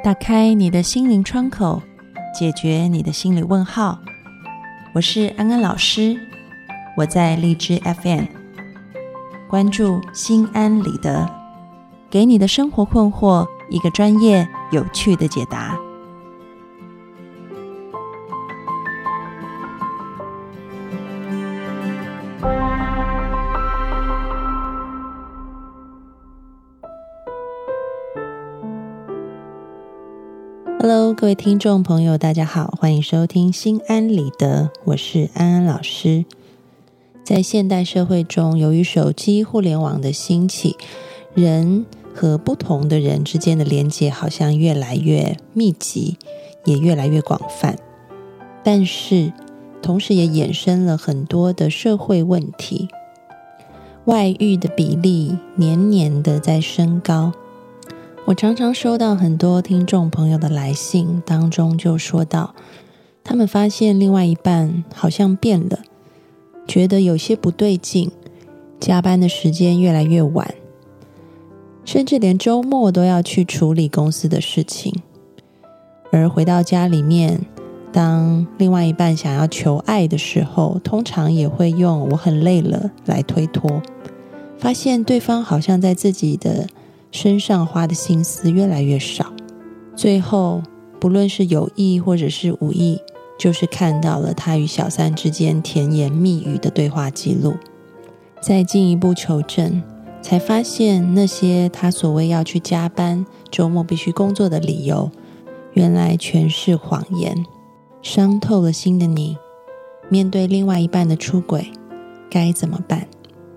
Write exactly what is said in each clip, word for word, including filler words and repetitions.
打开你的心灵窗口，解决你的心理问号。我是安安老师，我在荔枝 F M， 关注心安理得，给你的生活困惑一个专业有趣的解答。Hello， 各位听众朋友，大家好，欢迎收听心安理得，我是安安老师。在现代社会中，由于手机、互联网的兴起，人和不同的人之间的连结好像越来越密集，也越来越广泛。但是，同时也衍生了很多的社会问题，外遇的比例年年的在升高。我常常收到很多听众朋友的来信，当中就说到，他们发现另外一半好像变了，觉得有些不对劲，加班的时间越来越晚，甚至连周末都要去处理公司的事情。而回到家里面，当另外一半想要求爱的时候，通常也会用我很累了来推脱，发现对方好像在自己的身上花的心思越来越少，最后不论是有意或者是无意，就是看到了他与小三之间甜言蜜语的对话记录。再进一步求证，才发现那些他所谓要去加班、周末必须工作的理由，原来全是谎言。伤透了心的你，面对另外一半的出轨，该怎么办？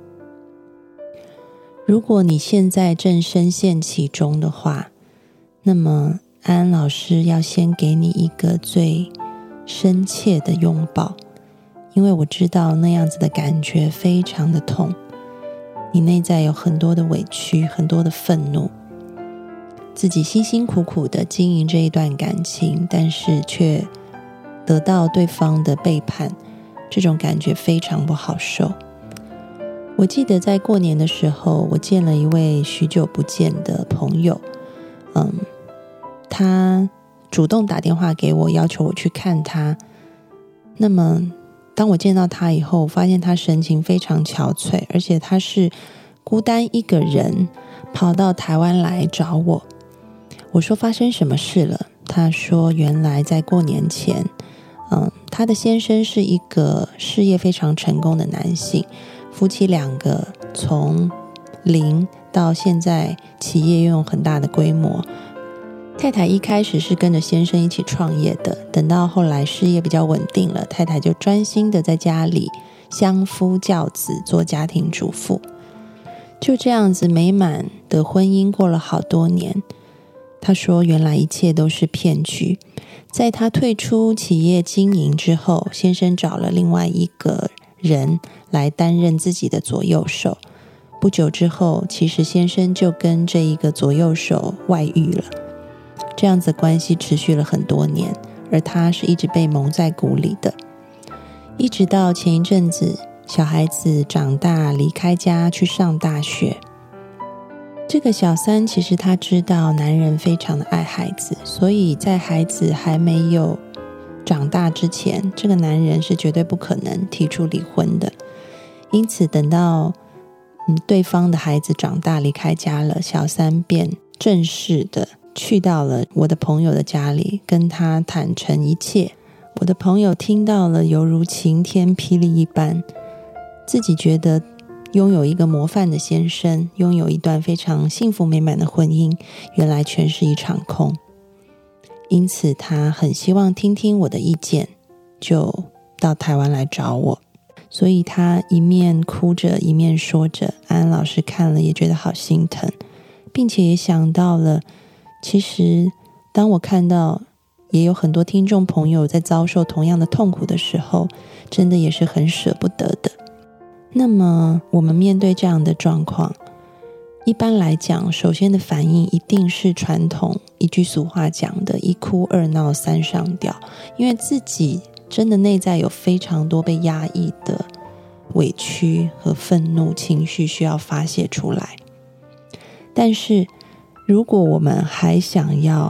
如果你现在正深陷其中的话，那么安安老师要先给你一个最深切的拥抱，因为我知道那样子的感觉非常的痛，你内在有很多的委屈，很多的愤怒，自己辛辛苦苦的经营这一段感情，但是却得到对方的背叛，这种感觉非常不好受。我记得在过年的时候，我见了一位许久不见的朋友，嗯，他主动打电话给我，要求我去看他。那么当我见到他以后，发现他神情非常憔悴，而且他是孤单一个人跑到台湾来找我。我说发生什么事了？他说原来在过年前，嗯，他的先生是一个事业非常成功的男性，夫妻两个从零到现在企业拥有很大的规模。太太一开始是跟着先生一起创业的，等到后来事业比较稳定了，太太就专心的在家里相夫教子，做家庭主妇。就这样子美满的婚姻过了好多年。他说原来一切都是骗局，在他退出企业经营之后，先生找了另外一个人来担任自己的左右手。不久之后，其实先生就跟这一个左右手外遇了。这样子关系持续了很多年，而他是一直被蒙在鼓里的。一直到前一阵子，小孩子长大离开家去上大学。这个小三其实他知道男人非常的爱孩子，所以在孩子还没有长大之前，这个男人是绝对不可能提出离婚的。因此等到、嗯、对方的孩子长大离开家了，小三便正式的去到了我的朋友的家里，跟他坦诚一切。我的朋友听到了犹如晴天霹雳一般，自己觉得拥有一个模范的先生，拥有一段非常幸福美满的婚姻，原来全是一场空。因此他很希望听听我的意见，就到台湾来找我。所以他一面哭着一面说着，安安老师看了也觉得好心疼，并且也想到了，其实当我看到也有很多听众朋友在遭受同样的痛苦的时候，真的也是很舍不得的。那么我们面对这样的状况，一般来讲，首先的反应一定是传统一句俗话讲的一哭二闹三上吊，因为自己真的内在有非常多被压抑的委屈和愤怒情绪需要发泄出来。但是如果我们还想要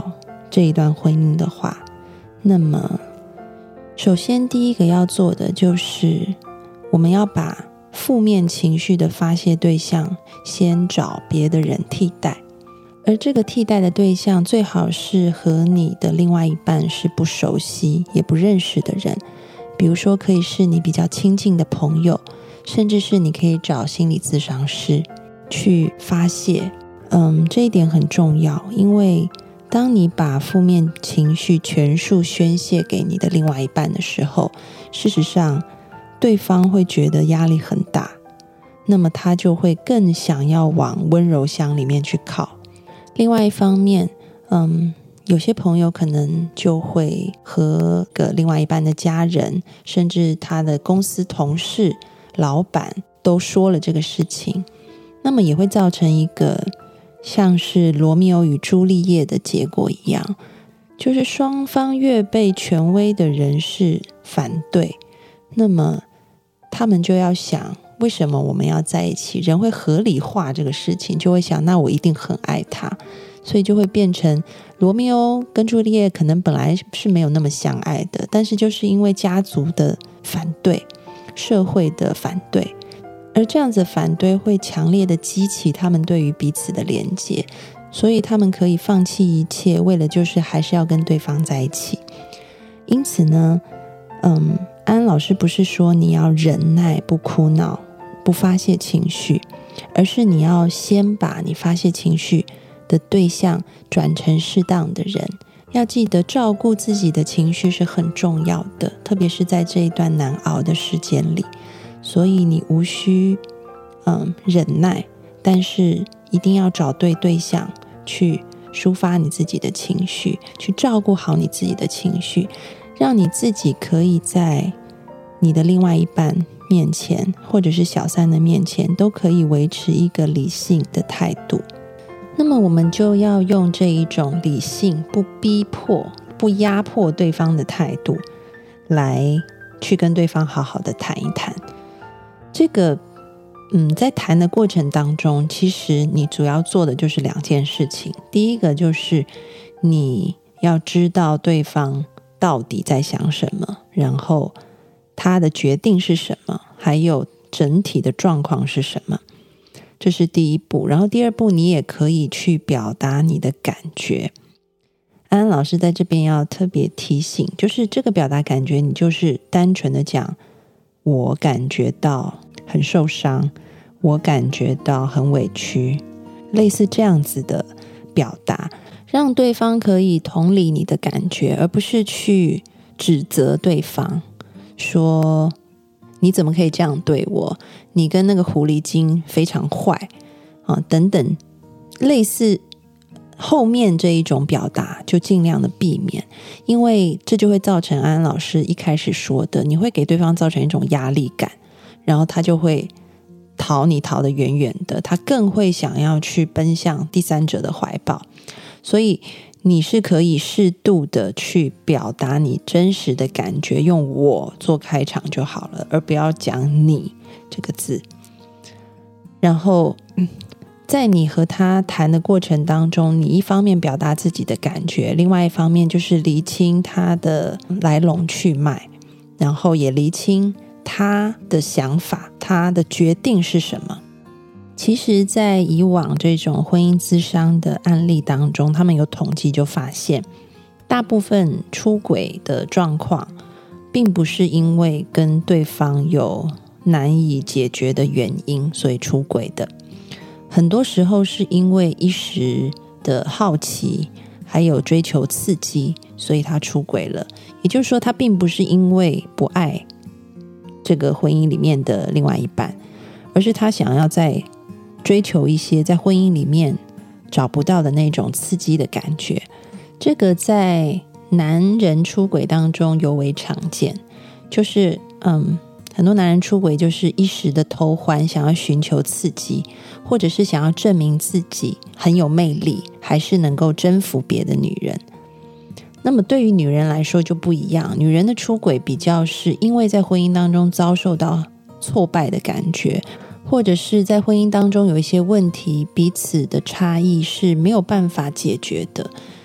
这一段婚姻的话，那么首先第一个要做的就是我们要把负面情绪的发泄对象先找别的人替代，而这个替代的对象最好是和你的另外一半是不熟悉也不认识的人，比如说可以是你比较亲近的朋友，甚至是你可以找心理咨商师去发泄。嗯，这一点很重要，因为当你把负面情绪全数宣泄给你的另外一半的时候，事实上对方会觉得压力很大，那么他就会更想要往温柔乡里面去靠。另外一方面，嗯，有些朋友可能就会和个另外一半的家人，甚至他的公司同事、老板都说了这个事情，那么也会造成一个像是罗密欧与朱丽叶的结果一样，就是双方越被权威的人士反对，那么他们就要想，为什么我们要在一起？人会合理化这个事情，就会想，那我一定很爱他，所以就会变成罗密欧跟朱丽叶可能本来是没有那么相爱的，但是就是因为家族的反对、社会的反对，而这样子反对会强烈的激起他们对于彼此的连结，所以他们可以放弃一切，为了就是还是要跟对方在一起。因此呢，嗯，安老师不是说你要忍耐不哭闹不发泄情绪，而是你要先把你发泄情绪的对象转成适当的人。要记得照顾自己的情绪是很重要的，特别是在这一段难熬的时间里，所以你无需嗯忍耐，但是一定要找对对象去抒发你自己的情绪，去照顾好你自己的情绪，让你自己可以在你的另外一半面前，或者是小三的面前，都可以维持一个理性的态度。那么我们就要用这一种理性、不逼迫、不压迫对方的态度，来去跟对方好好的谈一谈。这个嗯，在谈的过程当中，其实你主要做的就是两件事情。第一个就是你要知道对方到底在想什么，然后他的决定是什么，还有整体的状况是什么，这是第一步。然后第二步，你也可以去表达你的感觉。安安老师在这边要特别提醒，就是这个表达感觉，你就是单纯的讲，我感觉到很受伤，我感觉到很委屈，类似这样子的表达，让对方可以同理你的感觉，而不是去指责对方，说你怎么可以这样对我，你跟那个狐狸精非常坏啊，等等，类似后面这一种表达就尽量的避免，因为这就会造成安安老师一开始说的，你会给对方造成一种压力感，然后他就会逃你逃得远远的，他更会想要去奔向第三者的怀抱。所以你是可以适度的去表达你真实的感觉，用我做开场就好了，而不要讲你这个字。然后在你和他谈的过程当中，你一方面表达自己的感觉，另外一方面就是厘清他的来龙去脉，然后也厘清他的想法，他的决定是什么。其实在以往这种婚姻咨商的案例当中，他们有统计就发现，大部分出轨的状况并不是因为跟对方有难以解决的原因所以出轨的，很多时候是因为一时的好奇还有追求刺激，所以他出轨了。也就是说，他并不是因为不爱这个婚姻里面的另外一半，而是他想要在追求一些在婚姻里面找不到的那种刺激的感觉。这个在男人出轨当中尤为常见，就是嗯，很多男人出轨就是一时的偷欢，想要寻求刺激，或者是想要证明自己很有魅力，还是能够征服别的女人。那么对于女人来说就不一样，女人的出轨比较是因为在婚姻当中遭受到挫败的感觉，或者是在婚姻当中有一些问题，彼此的差异是没有办法解决的，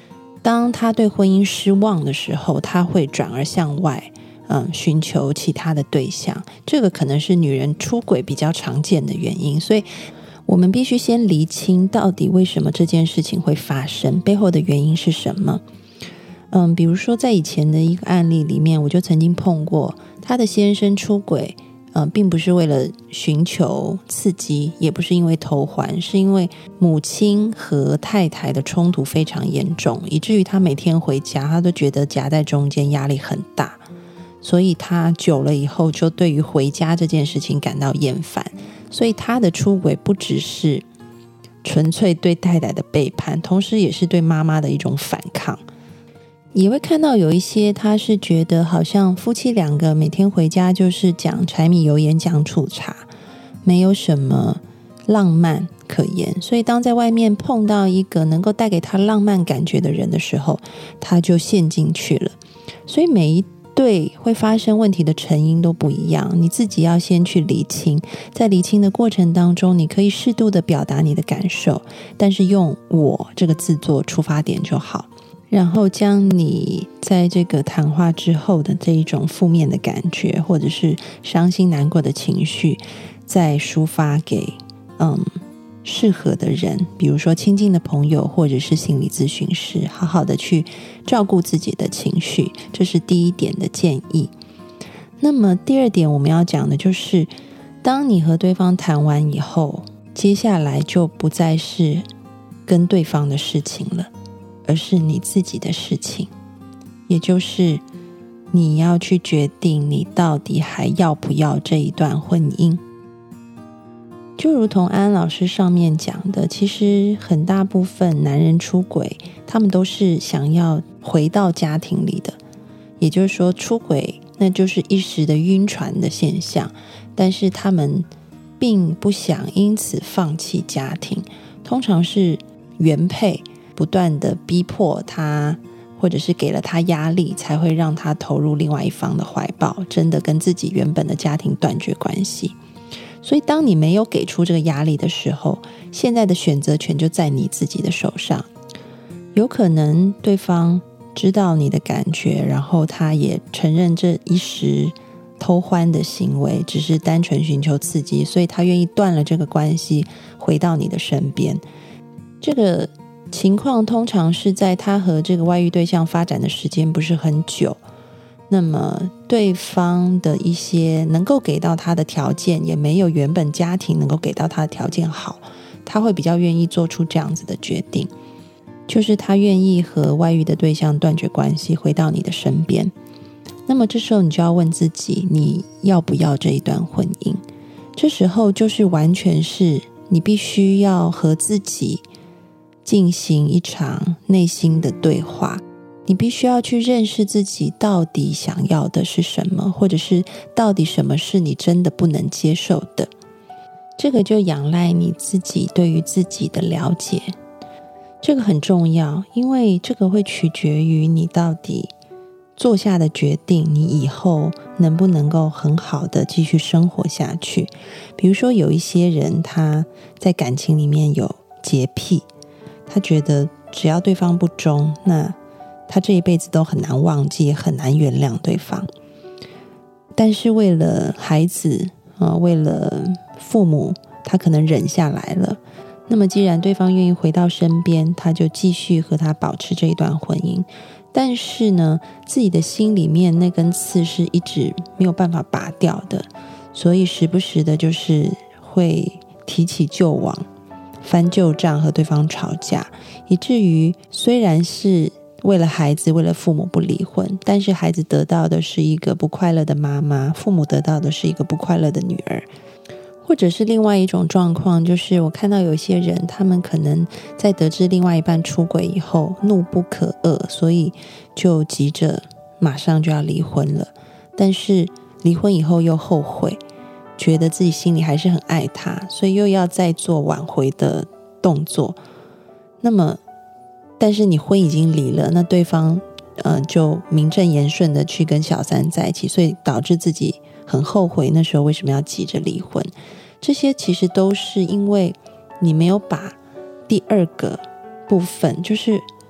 当他对婚姻失望的时候，他会转而向外嗯，寻求其他的对象，这个可能是女人出轨比较常见的原因。所以我们必须先厘清到底为什么这件事情会发生，背后的原因是什么。嗯，比如说在以前的一个案例里面，我就曾经碰过他的先生出轨，嗯，并不是为了寻求刺激，也不是因为偷欢，是因为母亲和太太的冲突非常严重，以至于他每天回家他都觉得夹在中间压力很大，所以他久了以后就对于回家这件事情感到厌烦。所以他的出轨不只是纯粹对太太的背叛，同时也是对妈妈的一种反抗。也会看到有一些他是觉得好像夫妻两个每天回家就是讲柴米油盐酱醋茶，没有什么浪漫可言，所以当在外面碰到一个能够带给他浪漫感觉的人的时候，他就陷进去了。所以每一对会发生问题的成因都不一样，你自己要先去厘清，在厘清的过程当中，你可以适度的表达你的感受，但是用我这个字做出发点就好，然后将你在这个谈话之后的这一种负面的感觉或者是伤心难过的情绪再抒发给嗯适合的人，比如说亲近的朋友或者是心理咨询师，好好的去照顾自己的情绪，这是第一点的建议。那么第二点我们要讲的就是，当你和对方谈完以后，接下来就不再是跟对方的事情了，而是你自己的事情，也就是你要去决定你到底还要不要这一段婚姻。就如同安安老师上面讲的，其实很大部分男人出轨，他们都是想要回到家庭里的，也就是说出轨那就是一时的晕船的现象，但是他们并不想因此放弃家庭，通常是原配不断的逼迫他，或者是给了他压力，才会让他投入另外一方的怀抱，真的跟自己原本的家庭断绝关系。所以当你没有给出这个压力的时候，现在的选择权就在你自己的手上。有可能对方知道你的感觉，然后他也承认这一时偷欢的行为只是单纯寻求刺激，所以他愿意断了这个关系，回到你的身边。这个情况通常是在他和这个外遇对象发展的时间不是很久，那么对方的一些能够给到他的条件也没有原本家庭能够给到他的条件好，他会比较愿意做出这样子的决定，就是他愿意和外遇的对象断绝关系，回到你的身边。那么这时候你就要问自己，你要不要这一段婚姻？这时候就是完全是你必须要和自己进行一场内心的对话，你必须要去认识自己到底想要的是什么，或者是到底什么是你真的不能接受的。这个就仰赖你自己对于自己的了解，这个很重要，因为这个会取决于你到底做下的决定，你以后能不能够很好的继续生活下去。比如说有一些人他在感情里面有洁癖，他觉得只要对方不忠，那他这一辈子都很难忘记，很难原谅对方。但是为了孩子、呃、为了父母，他可能忍下来了。那么既然对方愿意回到身边，他就继续和他保持这一段婚姻。但是呢，自己的心里面那根刺是一直没有办法拔掉的，所以时不时的就是会提起旧往，翻旧账，和对方吵架，以至于虽然是为了孩子为了父母不离婚，但是孩子得到的是一个不快乐的妈妈，父母得到的是一个不快乐的女儿。或者是另外一种状况，就是我看到有些人他们可能在得知另外一半出轨以后怒不可遏，所以就急着马上就要离婚了，但是离婚以后又后悔，觉得自己心里还是很爱他，所以又要再做挽回的动作。那么但是你婚已经离了，那对方呃就名正言顺的去跟小三在一起，所以导致自己很后悔那时候为什么要急着离婚。这些其实都是因为你没有把第二个部分，就是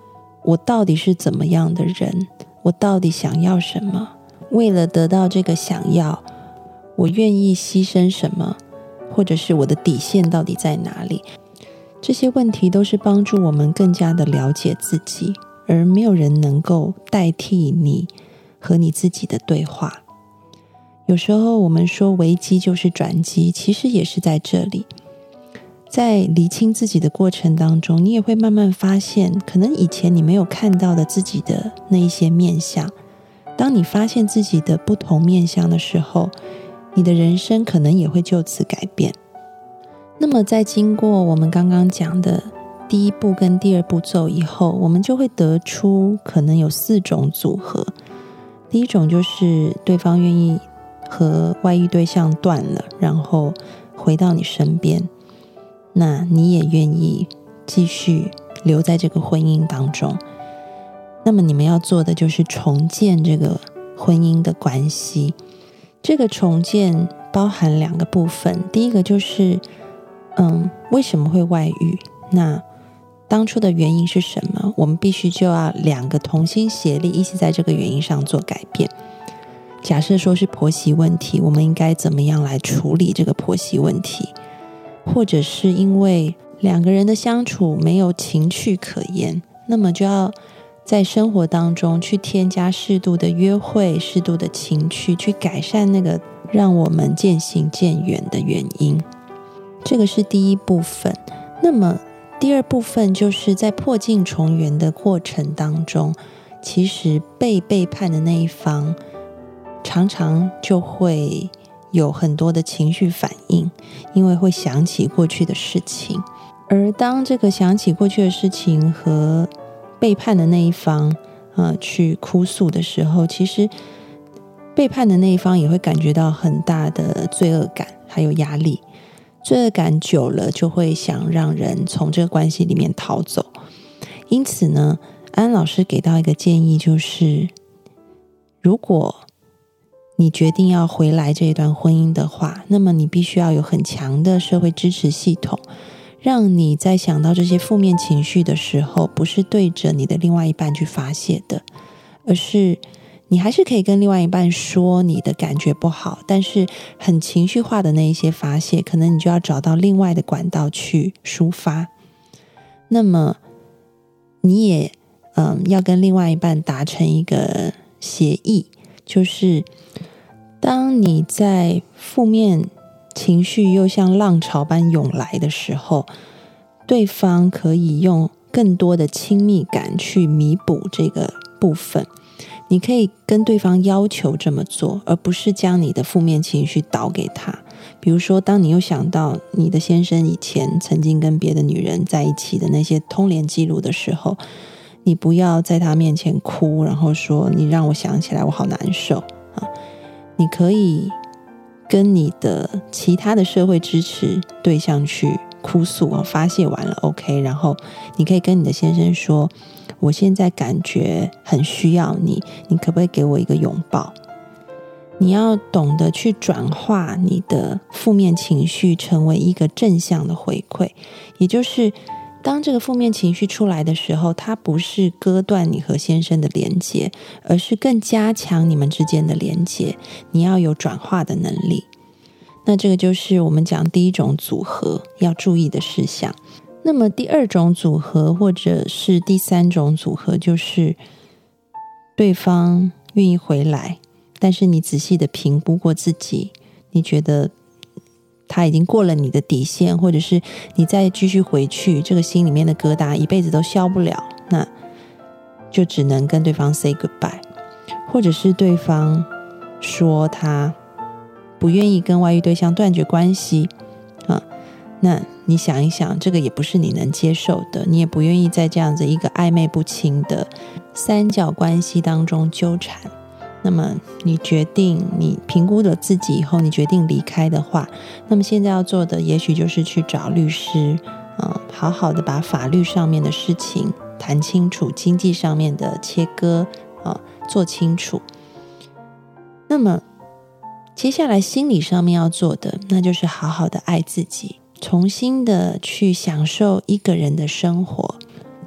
我到底是怎么样的人，我到底想要什么，为了得到这个想要，我愿意牺牲什么，或者是我的底线到底在哪里。这些问题都是帮助我们更加的了解自己，而没有人能够代替你和你自己的对话。有时候我们说危机就是转机，其实也是在这里。在厘清自己的过程当中，你也会慢慢发现，可能以前你没有看到的自己的那一些面向。当你发现自己的不同面向的时候，你的人生可能也会就此改变。那么在经过我们刚刚讲的第一步跟第二步骤以后，我们就会得出可能有四种组合。第一种就是对方愿意和外遇对象断了，然后回到你身边，那你也愿意继续留在这个婚姻当中。那么你们要做的就是重建这个婚姻的关系。这个重建包含两个部分，第一个就是嗯，为什么会外遇？那当初的原因是什么？我们必须就要两个同心协力，一起在这个原因上做改变。假设说是婆媳问题，我们应该怎么样来处理这个婆媳问题？或者是因为两个人的相处没有情趣可言，那么就要在生活当中去添加适度的约会、适度的情趣，去改善那个让我们渐行渐远的原因。这个是第一部分。那么第二部分就是在破镜重圆的过程当中，其实被背叛的那一方常常就会有很多的情绪反应，因为会想起过去的事情。而当这个想起过去的事情和背叛的那一方呃，去哭诉的时候，其实背叛的那一方也会感觉到很大的罪恶感还有压力。罪恶感久了就会想让人从这个关系里面逃走。因此呢，安安老师给到一个建议，就是如果你决定要回来这一段婚姻的话，那么你必须要有很强的社会支持系统，让你在想到这些负面情绪的时候，不是对着你的另外一半去发泄的，而是你还是可以跟另外一半说你的感觉不好，但是很情绪化的那一些发泄，可能你就要找到另外的管道去抒发。那么你也嗯要跟另外一半达成一个协议，就是当你在负面情绪又像浪潮般涌来的时候，对方可以用更多的亲密感去弥补这个部分。你可以跟对方要求这么做，而不是将你的负面情绪导给他。比如说，当你又想到你的先生以前曾经跟别的女人在一起的那些通联记录的时候，你不要在他面前哭，然后说你让我想起来我好难受啊。你可以跟你的其他的社会支持对象去哭诉啊，发泄完了 OK， 然后你可以跟你的先生说，我现在感觉很需要你，你可不可以给我一个拥抱？你要懂得去转化你的负面情绪成为一个正向的回馈，也就是当这个负面情绪出来的时候，它不是割断你和先生的连结，而是更加强你们之间的连结。你要有转化的能力。那这个就是我们讲第一种组合要注意的事项。那么第二种组合或者是第三种组合，就是对方愿意回来，但是你仔细的评估过自己，你觉得他已经过了你的底线，或者是你再继续回去，这个心里面的疙瘩一辈子都消不了，那就只能跟对方 say goodbye。 或者是对方说他不愿意跟外遇对象断绝关系啊，那你想一想，这个也不是你能接受的，你也不愿意在这样子一个暧昧不清的三角关系当中纠缠。那么你决定，你评估了自己以后，你决定离开的话，那么现在要做的也许就是去找律师、呃、好好的把法律上面的事情谈清楚，经济上面的切割、呃、做清楚。那么接下来心理上面要做的，那就是好好的爱自己，重新的去享受一个人的生活，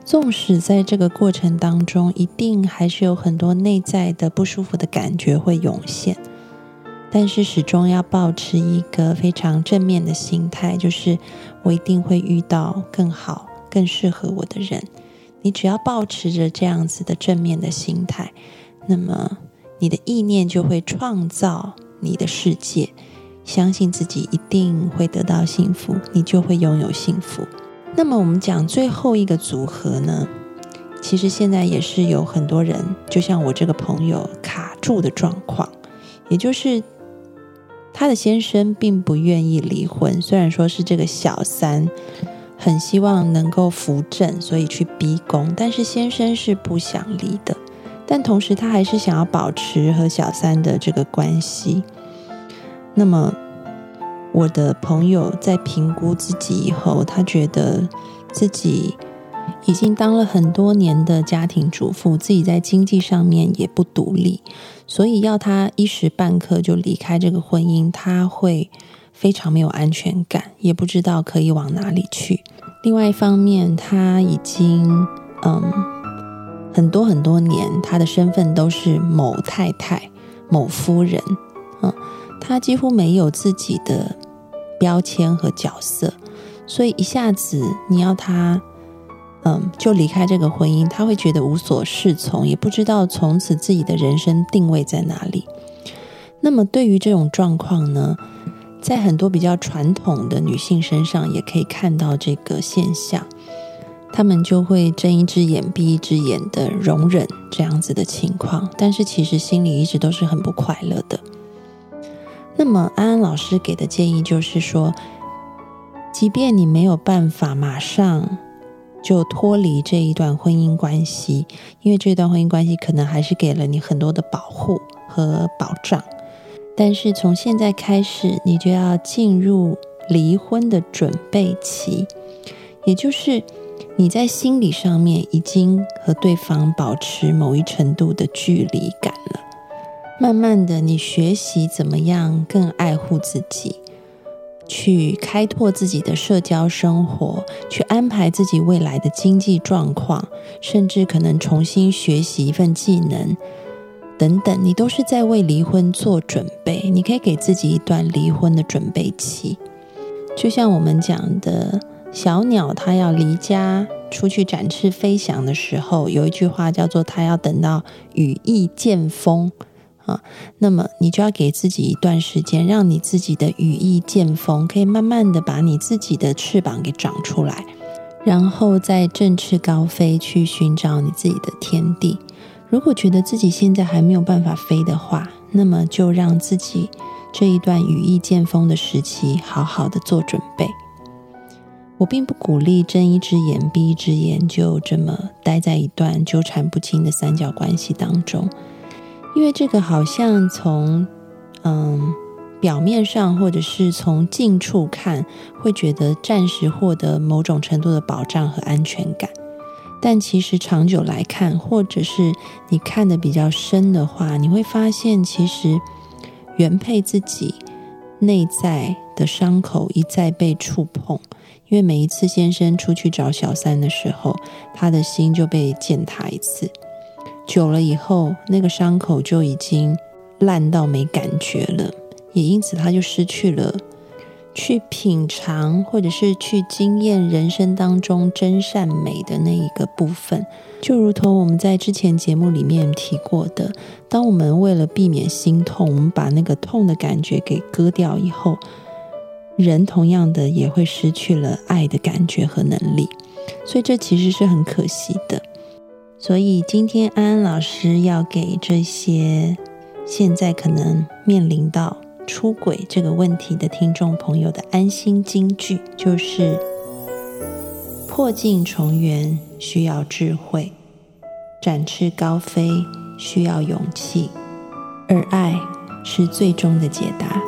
纵使在这个过程当中一定还是有很多内在的不舒服的感觉会涌现，但是始终要保持一个非常正面的心态，就是我一定会遇到更好更适合我的人。你只要保持着这样子的正面的心态，那么你的意念就会创造你的世界，相信自己一定会得到幸福，你就会拥有幸福。那么我们讲最后一个组合呢，其实现在也是有很多人，就像我这个朋友卡住的状况，也就是他的先生并不愿意离婚，虽然说是这个小三很希望能够扶正，所以去逼宫，但是先生是不想离的，但同时他还是想要保持和小三的这个关系。那么我的朋友在评估自己以后，他觉得自己已经当了很多年的家庭主妇，自己在经济上面也不独立，所以要他一时半刻就离开这个婚姻，他会非常没有安全感，也不知道可以往哪里去。另外一方面，他已经嗯很多很多年，他的身份都是某太太、某夫人，嗯，他几乎没有自己的标签和角色，所以一下子你要他嗯，就离开这个婚姻，他会觉得无所适从，也不知道从此自己的人生定位在哪里。那么对于这种状况呢，在很多比较传统的女性身上也可以看到这个现象，她们就会睁一只眼闭一只眼的容忍这样子的情况，但是其实心里一直都是很不快乐的。那么安安老师给的建议就是说，即便你没有办法马上就脱离这一段婚姻关系，因为这段婚姻关系可能还是给了你很多的保护和保障，但是从现在开始你就要进入离婚的准备期，也就是你在心理上面已经和对方保持某一程度的距离感了。慢慢的你学习怎么样更爱护自己，去开拓自己的社交生活，去安排自己未来的经济状况，甚至可能重新学习一份技能等等，你都是在为离婚做准备。你可以给自己一段离婚的准备期，就像我们讲的小鸟它要离家出去展翅飞翔的时候，有一句话叫做它要等到羽翼渐丰啊，那么你就要给自己一段时间，让你自己的羽翼渐丰，可以慢慢的把你自己的翅膀给长出来，然后再振翅高飞，去寻找你自己的天地。如果觉得自己现在还没有办法飞的话，那么就让自己这一段羽翼渐丰的时期好好的做准备。我并不鼓励睁一只眼闭一只眼，就这么待在一段纠缠不清的三角关系当中，因为这个好像从嗯表面上或者是从近处看，会觉得暂时获得某种程度的保障和安全感，但其实长久来看，或者是你看得比较深的话，你会发现其实原配自己内在的伤口一再被触碰，因为每一次先生出去找小三的时候，他的心就被践踏一次，久了以后那个伤口就已经烂到没感觉了，也因此他就失去了去品尝或者是去经验人生当中真善美的那一个部分。就如同我们在之前节目里面提过的，当我们为了避免心痛，我们把那个痛的感觉给割掉以后，人同样的也会失去了爱的感觉和能力，所以这其实是很可惜的。所以今天安安老师要给这些现在可能面临到出轨这个问题的听众朋友的安心金句，就是破镜重圆需要智慧，展翅高飞需要勇气，而爱是最终的解答。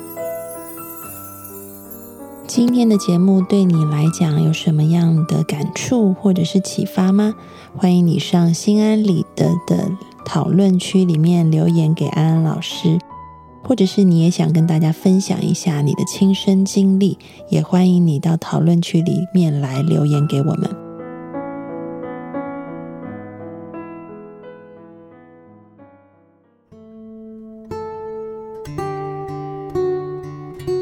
今天的节目对你来讲有什么样的感触或者是启发吗？欢迎你上心安理得的讨论区里面留言给安安老师，或者是你也想跟大家分享一下你的亲身经历，也欢迎你到讨论区里面来留言给我们。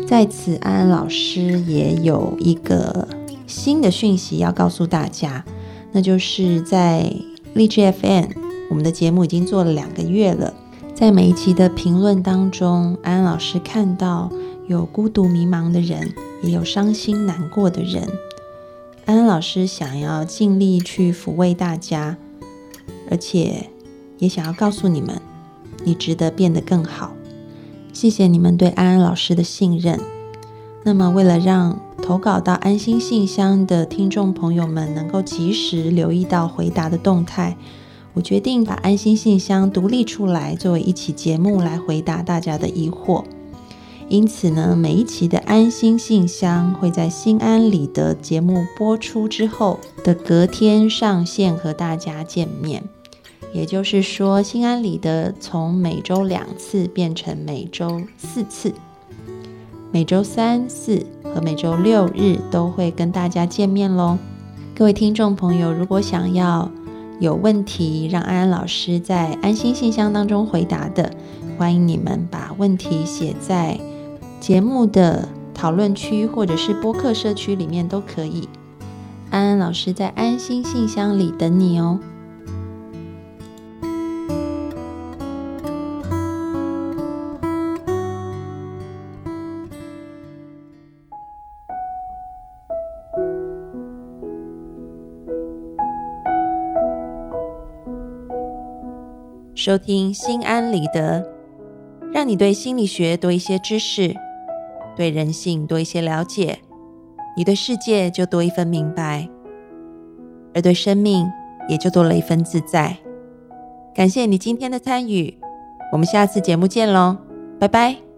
在此，安安老师也有一个新的讯息要告诉大家，那就是在荔枝 F M， 我们的节目已经做了两个月了。在每一期的评论当中，安安老师看到有孤独迷茫的人，也有伤心难过的人。安安老师想要尽力去抚慰大家，而且也想要告诉你们，你值得变得更好。谢谢你们对安安老师的信任。那么为了让投稿到安心信箱的听众朋友们能够及时留意到回答的动态，我决定把安心信箱独立出来，作为一期节目来回答大家的疑惑。因此呢，每一期的安心信箱会在心安理得节目播出之后的隔天上线和大家见面。也就是说，心安理得从每周两次变成每周四次，每周三、四和每周六日都会跟大家见面咯。各位听众朋友，如果想要有问题让安安老师在安心信箱当中回答的，欢迎你们把问题写在节目的讨论区或者是播客社区里面都可以。安安老师在安心信箱里等你哦。收听心安理得，让你对心理学多一些知识，对人性多一些了解，你对世界就多一份明白，而对生命也就多了一份自在。感谢你今天的参与，我们下次节目见咯，拜拜。